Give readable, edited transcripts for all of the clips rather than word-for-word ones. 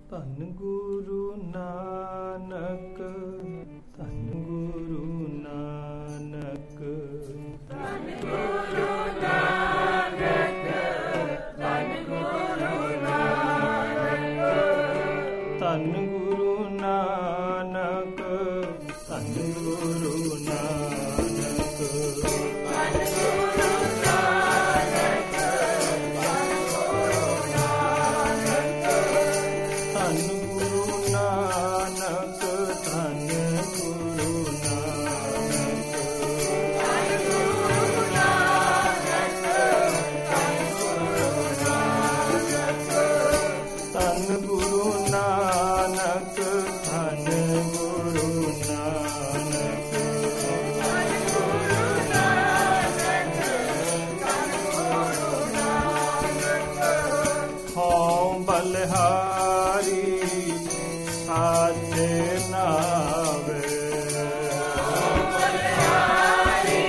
ਧੰਨ ਗੁਰੂ ਨਾਨਕ, ਧੰਨ ਗੁਰੂ ਨਾਨਕ, ਧੰਨ ਗੁਰੂ ਨਾਨਕ, ਧੰਨ ਗੁਰੂ ਨਾਨਕ, ਧੰਨ ਗੁਰੂ ਨਾਨਕ, ਧੰਨ ਗੁਰੂ ਨਾਨਕ, ਧੰਨ ਗੁਰੂ ਨਾਨਕ, ਧੰਨ ਗੁਰੂ ਨਾਨਕ, ਧੰਨ ਗੁਰੂ ਨਾਨਕ, ਧੰਨ ਗੁਰੂ ਨਾਨਕ, ਧੰਨ ਗੁਰੂ ਨਾਨਕ, ਧੰਨ ਗੁਰੂ ਨਾਨਕ, ਧੰਨ ਗੁਰੂ ਨਾਨਕ, ਹਉ ਬਲਿਹਾਰੀ ਸਾਚੇ ਨਾਵੇ, ਹਉ ਬਲਿਹਾਰੀ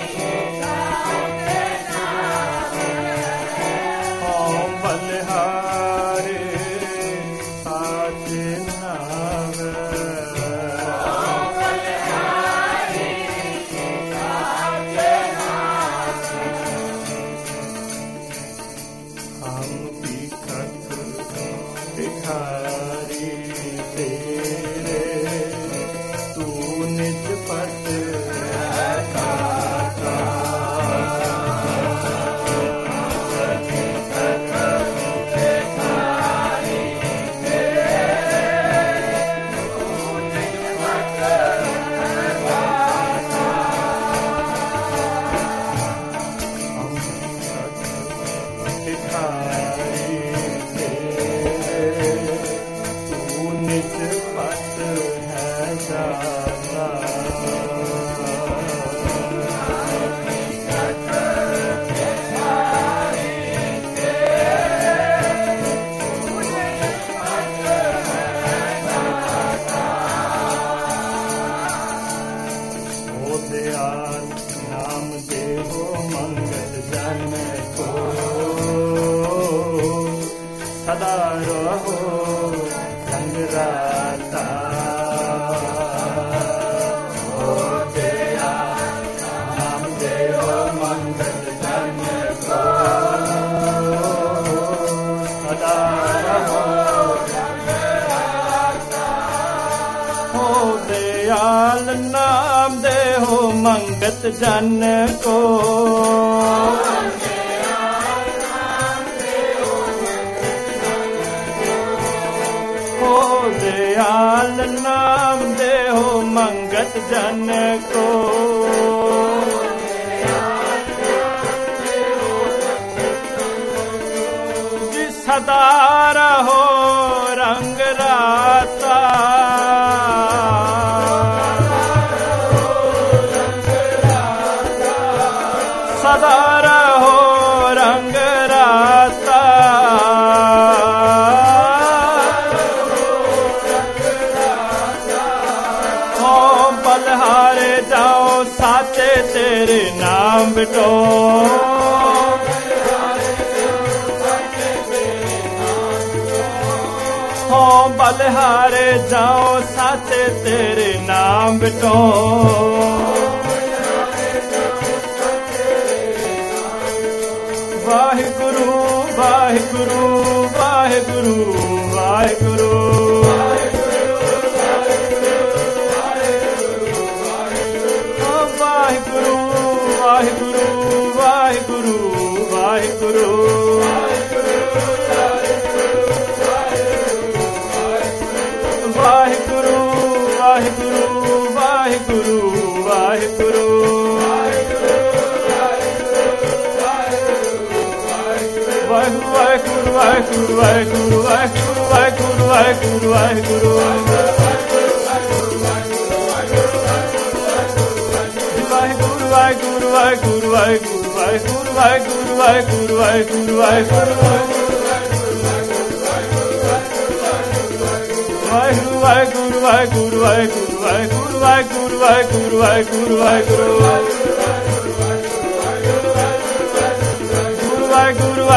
ਸਾਚੇ ਨਾਵੇ, ਹਉ ਬਲਿਹਾਰੀ ਸਾਚੇ ਨਾਵੇ, ਹਉ ਬਲਿਹਾਰੀ ਸਾਚੇ ਨਾਵੇ, ਹਮ ਭਿਖਤ ਭਿਖਾਰੀ ਤੇਰੇ, ਤੂੰ ਨਿਜ ਪਤ ਦਾਤਾ, ਭਿਖਾਰੀ ਤੇਰੇ, ਤੂੰ ਨਿਜ ਪਤ ਦਾਤਾ, ਹਮ ਭਿਖਤ ਭਿਖਾਰੀ ਤੇਰੇ, ਤੂੰ ਨਿਜ ਪਤ ਹੈ ਦਾਤਾ, ਭਿਖਤ ਭਿਖਾਰੀ ਤੇਰੇ, ਤੂੰ ਨਿਜ ਪਤ ਹੈ ਦਾਤਾ, ਓ ਦਿਆਲ ਨਾਮ ਦੇਵੋ ਮੰਗਲ ਜਨ ਕੋ, ਸਦਾ ਰਹੋ ਰੰਗ ਰਾਤਾ, ਓ ਦਿਆਲ ਨਾਮ ਦੇਵੋ ਮੰਗਲ ਜਨ ਕੋ, ਸਦਾ ਰਹੋ ਰੰਗ ਰਾਤਾ, ਓ ਦਿਆਲ ਨਾਮ ਦੇਹੋ ਮੰਗਤ ਜਨ ਕੋ, ਓ ਦਿਆਲ ਨਾਮ ਦੇਹੋ ਮੰਗਤ ਜਨ ਕੋ, ਜੀ ਸਦਾ ਰਹੋ ਰੰਗ ਰਾਤਾ, ਸਦਾ ਰਹੋ ਰੰਗ ਰਾਤਾ, ਹੋ ਬਲਿਹਾਰੇ ਜਾਓ ਸਾਚੇ ਤੇਰੇ ਨਾਮ ਬਿਟੋ, ਹੋ ਬਲਿਹਾਰੇ ਜਾਓ ਸਾਚੇ ਤੇਰੇ ਨਾਮ ਬਿਟੋ, ਵਾਹਿਗੁਰੂ ਵਾਹਿਗੁਰੂ ਵਾਹਿਗੁਰੂ ਵਾਹਿਗੁਰੂ, ਵਾਹਿਗੁਰੂ ਵਾਹਿਗੁਰੂ ਵਾਹਿਗੁਰੂ ਵਾਹਿਗੁਰੂ, ਵਾਹਿਗੁਰੂ ਵਾਹਿਗੁਰੂ ਵਾਹਿਗੁਰੂ ਵਾਹਿਗੁਰੂ, ਵਾਹਿਗੁਰੂ ਵਾਹਿਗੁਰੂ ਵਾਹਿਗੁਰੂ ਵਾਹਿਗੁਰੂ ਵਾਹਿਗੁਰੂ ਵਾਹਿਗੁਰੂ ਵਾਹਿਗੁਰੂ, ਵਾਹਿਗੁਰੂ ਵਾਹਿਗੁਰੂ ਵਾਹਿਗੁਰੂ ਵਾਹਿਗੁਰੂ ਵਾਹਿਗੁਰੂ ਵਾਹਿਗੁਰੂ ਵਾਹਿਗੁਰੂ ਵਾਹਿਗੁਰੂ ਵਾਹਿਗੁਰੂ, ਵਾਹਿਗੁਰੂ ਵਾਹਿਗੁਰੂ ਵਾਹਿਗੁਰੂ ਵਾਹਿਗੁਰੂ ਵਾਹਿਗੁਰੂ ਵਾਹਿਗੁਰੂ ਵਾਹਿਗੁਰੂ ਵਾਹਿਗੁਰੂ ਵਾਹਿਗੁਰੂ, ਵਾਹਿਗੁਰੂ ਵਾਹਿਗੁਰੂ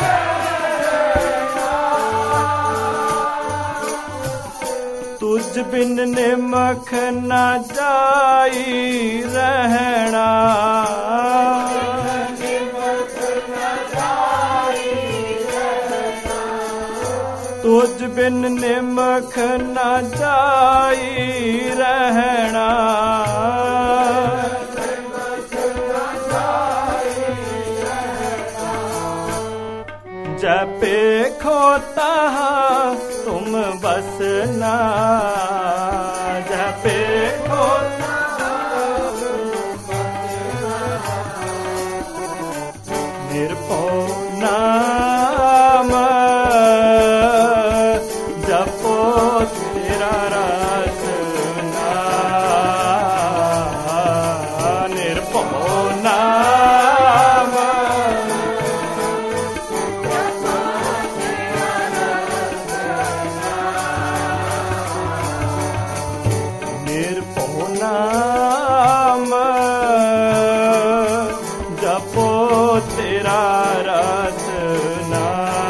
तुझ बिन निमख न जाई रहना, तुझ बिन निमख न जाई रहना, जपे खोता तुम बसना, जपे खोता निर्भो नाम जपो तेरा रसना, निर्भो नाम निर्भो नाम जपो तेरा रसना,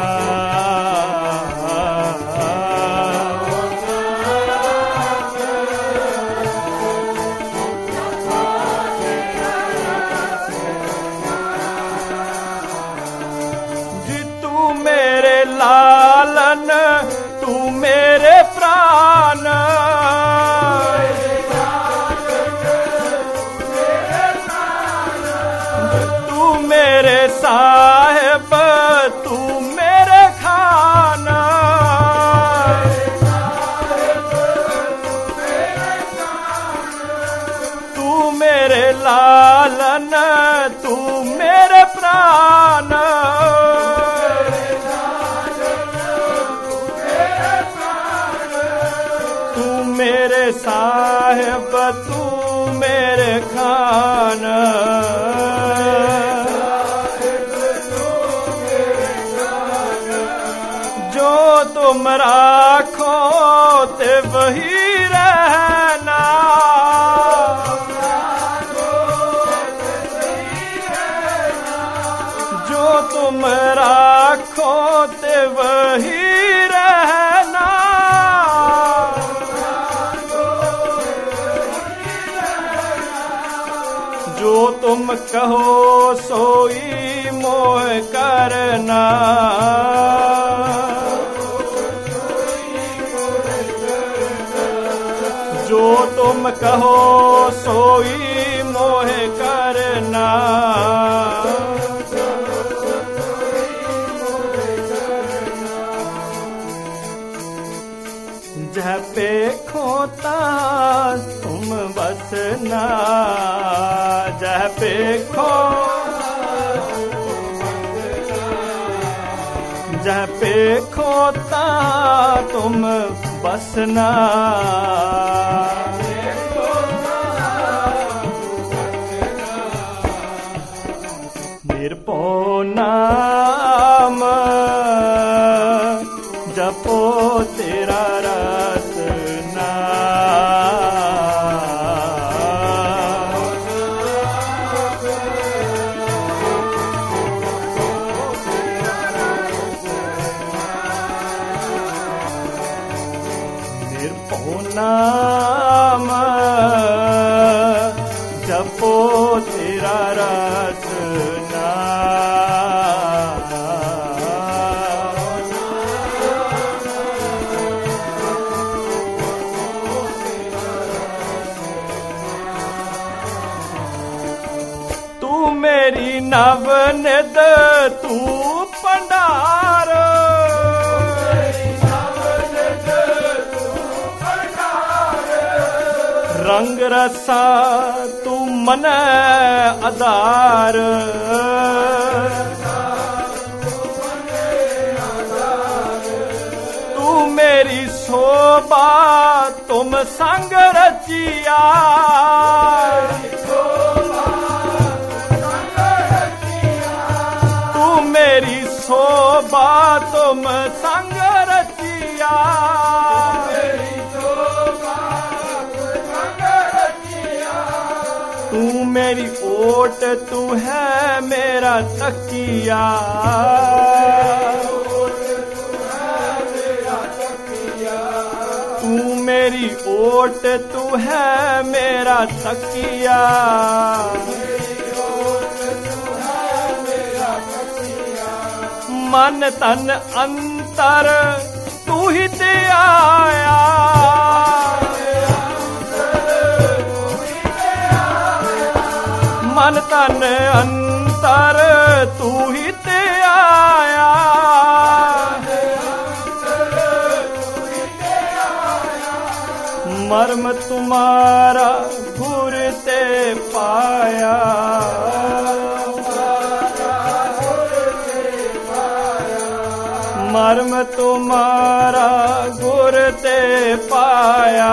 जी तू मेरे लालन तू मेरे प्राण, तू मेरे साहिब तू मेरे खाना, तू मेरे लालन तू मेरे प्राण, तू मेरे साहिब तू मेरे खाना, जो तुम राखो ते वही रहना, जो तुम राखो ते वही रहना, जो तुम कहो सोई मोह करना, जो तुम कहो सोई मोह करना, जपे खोता तुम बसना, जपे खो जपे खोता तुम बसना, निर्भो नाम जपो तेरा रसना, निर्भो नाम जपो तेरा रसना, तू मेरी नवनिध तू भंडार, रंग रसा तू मन आधार, तू मेरी शोभा तुम संग रचिया, तू मेरी शोभा तुम संग रचिया, तू मेरी ओट तू है मेरा तकिया, तू मेरी ओट तू है मेरा तकिया, मन तन अंतर तू ही ते आया, मन तन अंतर तू ही ते आया, मर्म तुम्हारा गुर ते पाया, मर्म तुम्हारा गुर ते पाया,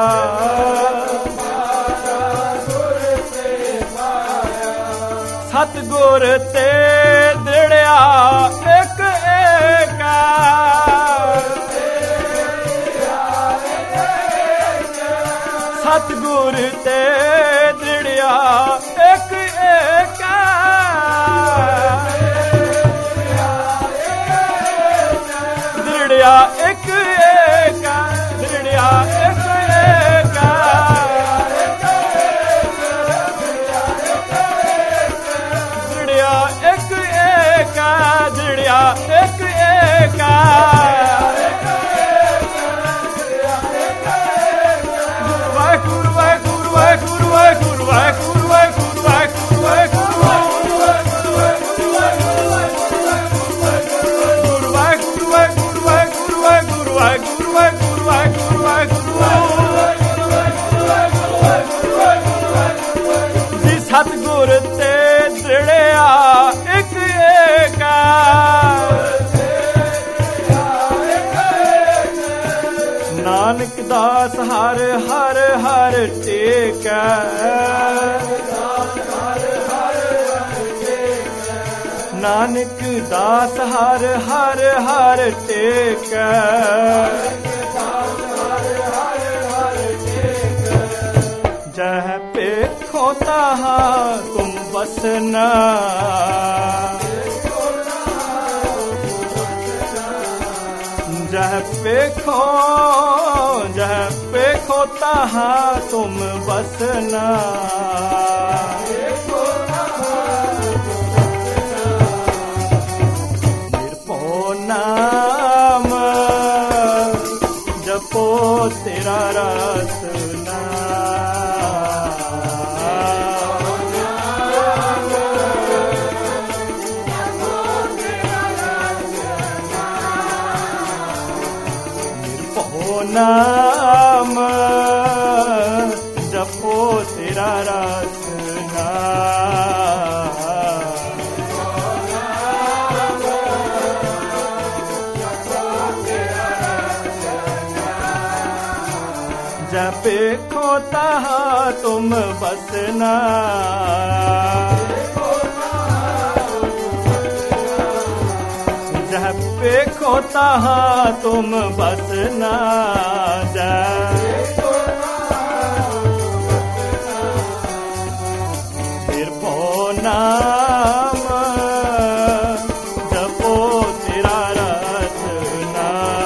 सतगुर ते दृढ़या एक एका, सतगुर ते दृढ़या एक एका, दृढ़या एक एका, दृढ़या एक एका, दृढ़या एक एका, दृढ़या एक एका, सतगुर ते दृढ़या एक एका, नानक दास हर हर हर टेकै, नानक दास हर हर हर टेकै, जह पेखो तहाँ तुम बसना, जह पेखो तहाँ तुम बसना, निर्भो नाम जपो तेरा रसना, नाम जपो तेरा रसना, जपे खो तहाँ तुम बसना, देखो तहाँ तुम बसना, निर्भो नाम जपो तेरा रसना,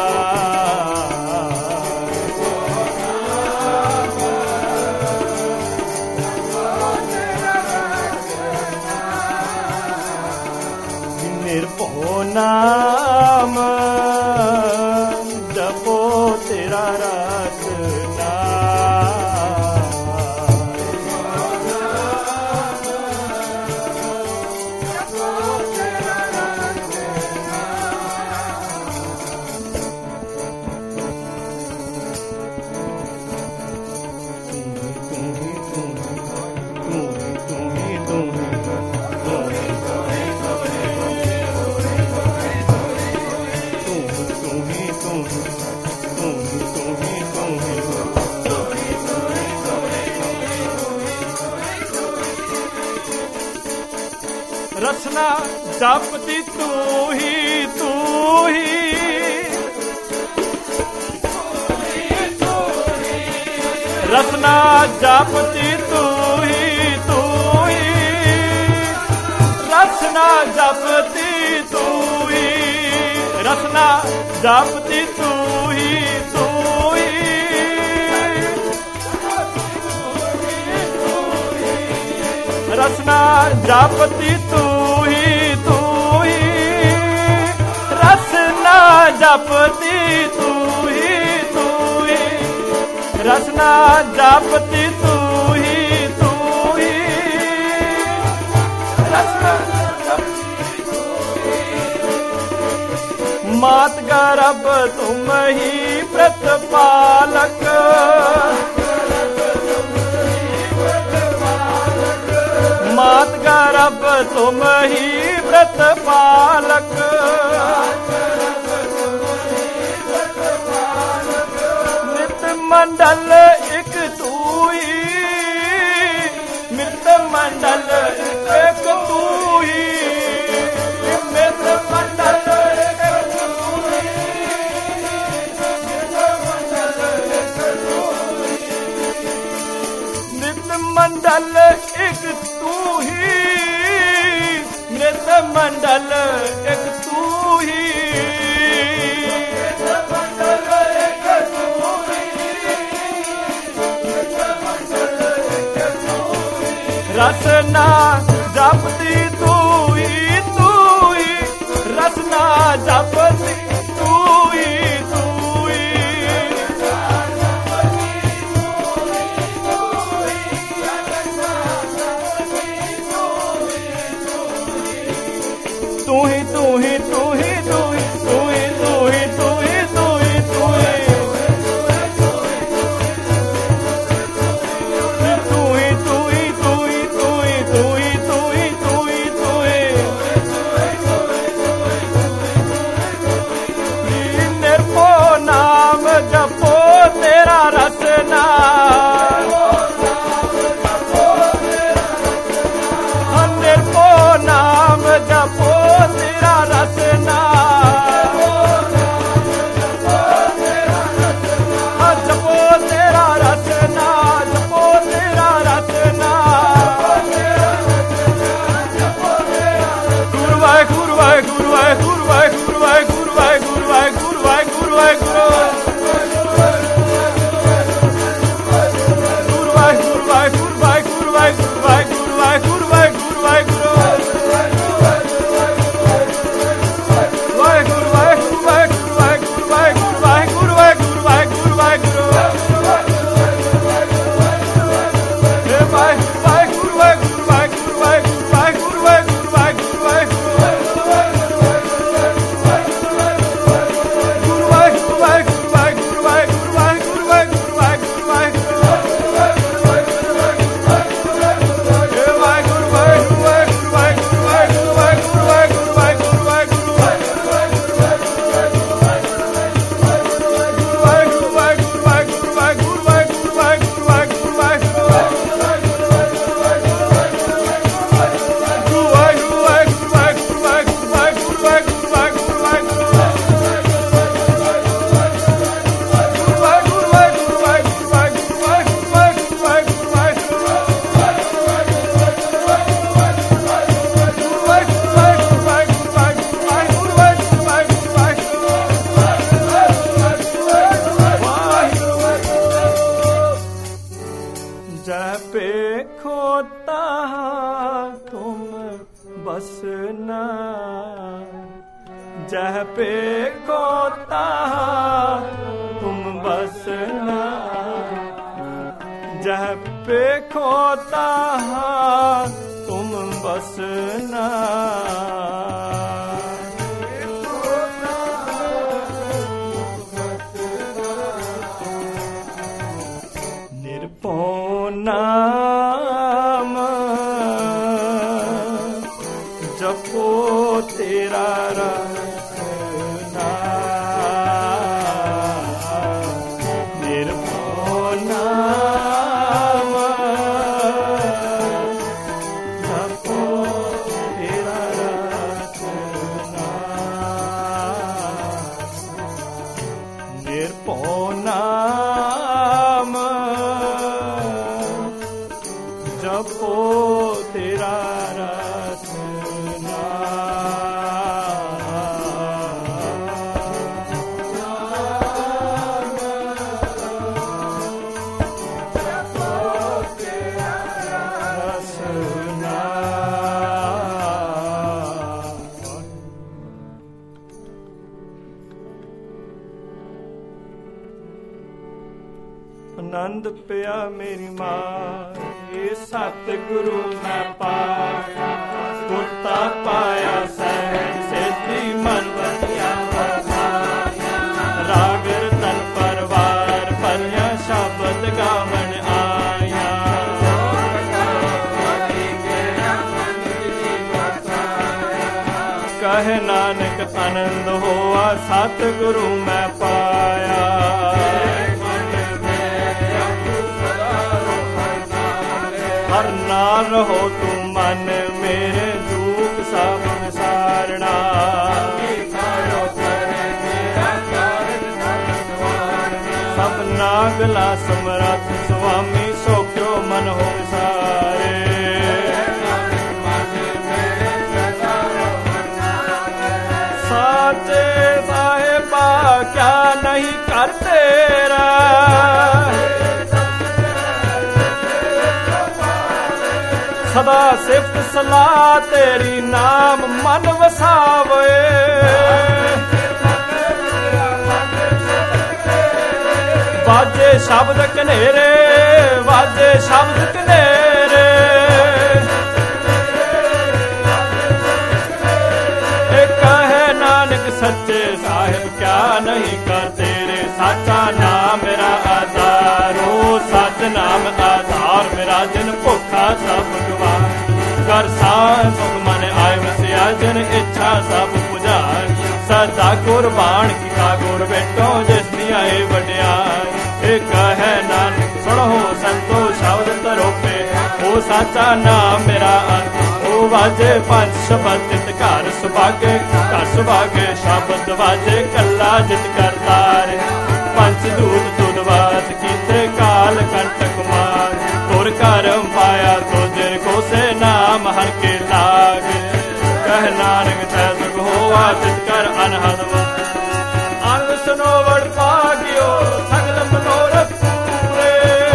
निर्भो नाम जपो तेरा रसना, रसना जपती तू ही रसना जपती तू ही रसना जपती तू ही रसना जपती तू ही जपती तू ही रसना जपती तू ही रसना जपती तू ही रसना मात गर्भ तुम ही प्रतिपालक मात गर्भ तुम ही प्रतिपालक नित मंडल एक तू ही मृत मंडल एक तू ही मृत मंडल मंडल एक तू ही मृत मंडल एक तू ही रसना जपती तू ही रसना जपती तू ही तू ही तू ही तू ही तू ही तू ही तू ही तू ही तू ही तू ही तू ही तू ही तू ही तू ही तू ही तू ही तू ही तू ही निर्भो नाम जपो तेरा रसना निर्भो नाम जपो तेरा रसना जपो तेरा रसना जपो तेरा रसना गुरुवाय गुरुवाय गुरुवाय गुरुवाय गुरुवाय गुरुवाय गुरुवाय गुरुवाय गुरुवाय गुरुवाय गुरुवाय गुरुवाय गुरुवाय गुरुवाय गुरुवाय गुरुवाय गुरुवाय जपे खोता तुम बसना जपे खोता तुम बसना जपे खोता तुम बसना नाम जपो तेरा रसना निर्भो नाम जपो तेरा रसना निर्भो नाम जपो तेरा रसना जपो तेरा रसना ਆਨੰਦ ਪਿਆ ਮੇਰੀ ਮਾਂ, ਇਹ ਸਤਿਗੁਰੂ ਮੈਂ ਪਾਇਆ, ਗੁਰਤਾ ਪਾਇਆ ਸਹਿਜ ਸੇਤੀ ਮਨ ਵਸਿਆ ਵਸਾਇਆ। ਰਾਗ ਰਤਨ ਪਰਵਾਰ ਭਰਿਆ ਸ਼ਬਦ ਗਾਵਣ ਆਇਆ। ਕਹੇ ਨਾਨਕ ਆਨੰਦ ਹੋਆ ਸਤਿਗੁਰੂ ਮੈਂ ਪਾਇਆ। ਹਰ ਨਾਲ ਰਹੋ ਤੂੰ ਮਨ ਮੇਰੇ, ਦੁਖ ਸਭ ਵਿਸਾਰਣਾ। ਸਭਨਾ ਗਲਾ ਸਮਰੱਥ ਸੁਆਮੀ, ਸੋ ਕਿਉ ਮਨ ਹੋ ਵਿਸਾਰੇ। ਸਾਚੇ ਸਾਹਿਬਾ ਕਿਆ ਨਹੀਂ ਕਰ ਤੇਰਾ, ਸਦਾ ਸਿਫਤ ਸਲਾਹ ਤੇਰੀ ਨਾਮ ਮਨ ਵਸਾਵੇ। ਵਾਜੇ ਸ਼ਬਦ ਕਨੇਰੇ, ਵਾਜੇ ਸ਼ਬਦ ਕਨੇਰੇ। ਇਹ ਕਹੇ ਨਾਨਕ ਸੱਚੇ ਸਾਹਿਬ ਕਿਆ ਨਹੀਂ ਕਰ ਤੇਰੇ। ਸਾਚਾ ਨਾਮ ਮੇਰਾ ਆਧਾਰੋ, ਸੱਚ ਨਾਮ ਆਧਾਰ ਮੇਰਾ। ਜਿਨ ਭੁੱਖਾ ਸਭ ਗਵਾਰ, ਕਰ ਸਾਧ ਸੁਖ ਮਨ ਆਏ ਵਸਿਆ। ਜਿਨ ਇੱਛਾ ਸਭ ਪੁਜਾਰ, ਸਦਾ ਕੁਰਬਾਨ ਕੀਤਾ ਗੁਰ ਬੇਟੋ, ਜਿਸ ਦੀ ਆਏ ਵਡਿਆਈ। ਇਹ ਕਹੇ ਨਾਨਕ ਸੁਣੋ ਸੰਤੋ ਸ਼ਬਦ ਤਰੋਪੇ, ਉਹ ਸਾਚਾ ਨਾਮ ਮੇਰਾ ਅੰਤ। ਉਹ ਵਾਜੇ ਪੰਜ ਸ਼ਬਦ ਜਿਤ ਘਰ ਸੁਭਾਗੇ, ਘਰ ਸੁਭਾਗੇ ਸ਼ਬਦ ਵਾਜੇ ਕੱਲਾ ਜਿਤ ਕਰਤਾਰ। ਪੰਜ ਦੂਤ ਤੁਧ ਬਾਤ ਕੀਤੇ, ਕਾਲ ਕੰਟਕ ਮਾਰ। ਤੁਰ ਕਰਮ ਪਾਇਆ ਤੁਝੇ ਕੋ ਸੇ, ਨਾਮ ਹਰ ਕੇ ਲਾਗ। ਕਹਿ ਨਾਨਕ ਤੈ ਸੁਖ ਹੋਆ ਤਿਤ ਕਰ ਅਨਹਦ। ਅਨੰਦ ਸਨੋਵੜ ਭਾਗਿਓ ਸਗਲ ਮਨੋਰਥ ਪੂਰੇ।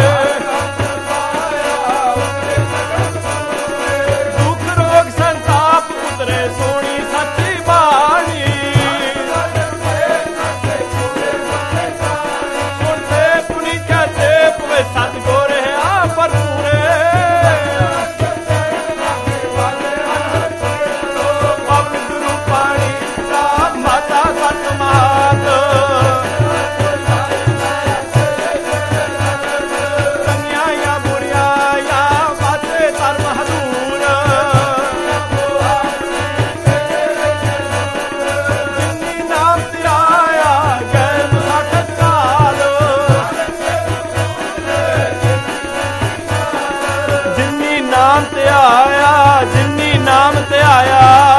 ਦੁਖ ਰੋਗ ਸੰਤਾਪ ਉਤਰੇ, ਸੋਹਣੀ ਸੱਚੀ ਬਾਣੀ। ਸੁਣਦੇ ਪੁਨੀ ਕਹਤੇ ਪਵੇ ਸਤਿਗੁਰ ਹੈ ਭਰਪੂਰੇ। ਨਾਮ ਤੇ ਆਇਆ, ਜਿਨੀ ਨਾਮ ਤੇ ਆਇਆ।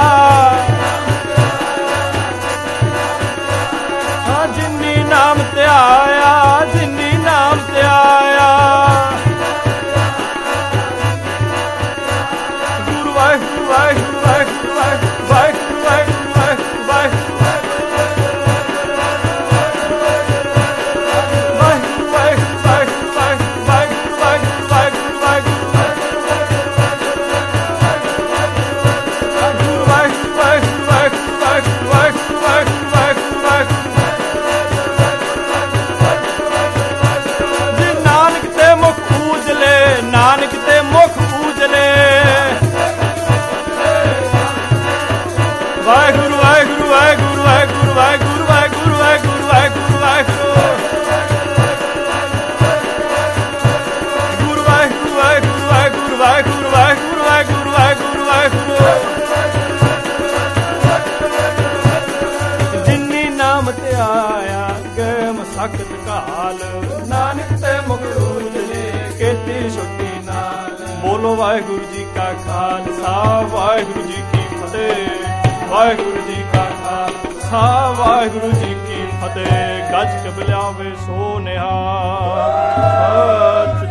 ਹਾਂ ਜਿਨੀ ਨਾਮ ਤੇ ਆਇਆ, ਜਿਨੀ ਨਾਮ ਤੇ ਆਇਆ। ਗੁਰੂ ਵਾਹਿਗੁਰੂ ਵਾਹਿਗੁਰੂ ਵਾਹਿਗੁਰੂ ਵਾਹਿਗੁਰੂ ਵਾਹਿਗੁਰੂ ਵਾਹਿਗੁਰੂ ਵਾਹਿਗੁਰੂ। ਨਾਨਕ ਤੇ ਮੁਖ ਉਜਲੇ। ਵਾਹਿਗੁਰੂ ਵਾਹਿਗੁਰੂ ਵਾਹਿਗੁਰੂ ਵਾਹਿਗੁਰੂ ਵਾਹਿਗੁਰੂ ਵਾਹਿਗੁਰੂ ਵਾਹਿਗੁਰੂ ਵਾਹਿਗੁਰੂ ਵਾਹਿਗੁਰੂ। ਗੁਰੂ ਵਾਹਿਗੁਰੂ ਵਾਹਿਗੁਰੂ ਵਾਹਿਗੁਰੂ ਵਾਹਿਗੁਰੂ ਵਾਹਿਗੁਰੂ ਵਾਹਿਗੁਰੂ ਵਾਹਿਗੁਰੂ ਵਾਹਿਗੁਰੂ। ਜਿਨੀ ਨਾਮ ਤੇ ਆਇਆ ਗਏ ਮਸਕਤ ਕਾਲ, ਨਾਨਕ ਤੇ ਮੁਖ ਉਜਲੇ ਕੀਤੀ ਛੁੱਟੀ ਨਾਲ। ਬੋਲੋ ਵਾਹਿਗੁਰੂ ਜੀ ਕਾ ਖਾਲਸਾ, ਵਾਹਿਗੁਰੂ ਜੀ ਕੀ ਫਤਿਹ। ਵਾਹਿਗੁਰੂ ਜੀ ਕਾ ਖਾਲਸਾ, ਵਾਹਿਗੁਰੂ ਜੀ ਕੀ ਫਤਿਹ। ਗੱਜ ਕੇ ਬੁਲਾਵੇ ਸੋ ਨਿਹਾਲ।